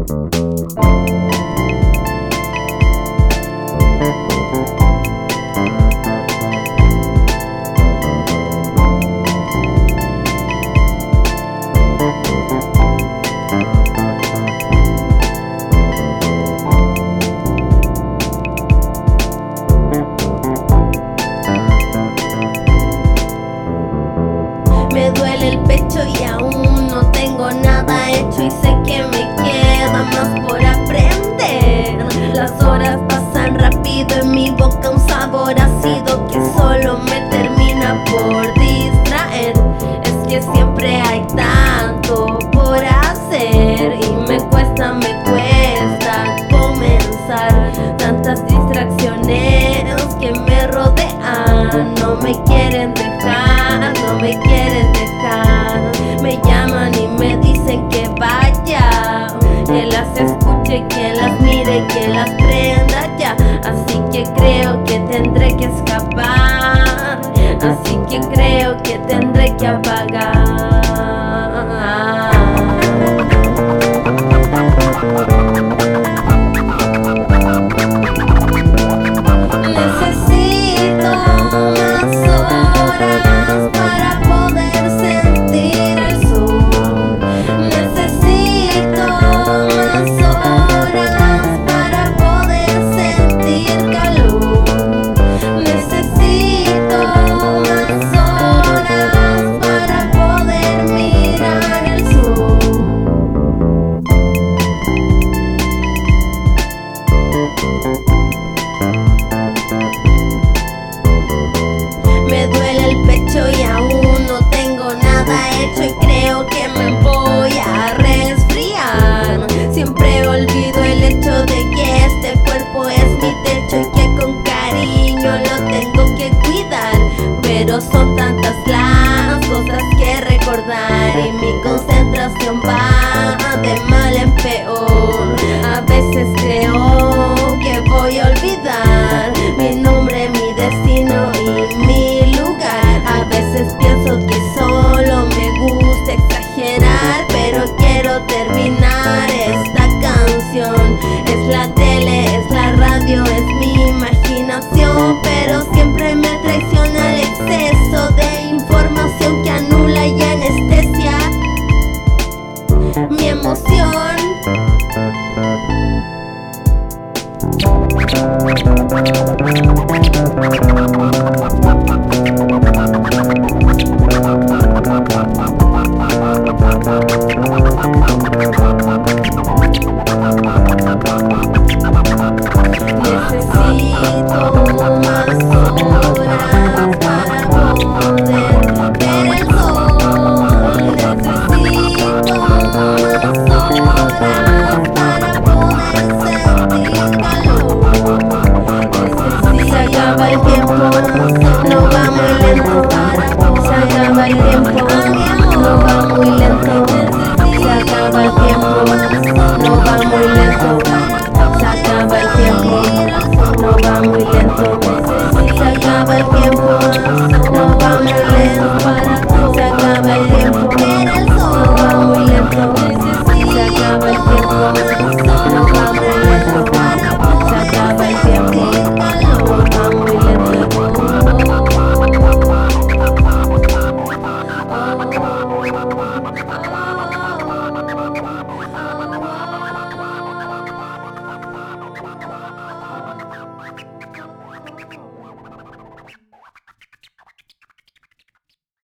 Me duele el pecho y aún no tengo nada hecho, y sé que me queda más por aprender. Las horas pasan rápido, en mi boca un sabor ácido que solo me termina por distraer. Es que siempre hay tanto por hacer y me cuesta comenzar. Tantas distracciones que me rodean, no me quieren dejar, no me quieren dejar. Me llaman y me dicen que vaya, que las escuche, que las mire, que las prenda ya. Así que creo que tendré que escapar, así que creo que tendré que apagar. Me duele el pecho y aún no tengo nada hecho, y creo que me voy a resfriar. Siempre olvido el hecho de que este cuerpo es mi techo y que con cariño lo tengo que cuidar. Pero son tantas las cosas que recordar y mi consejo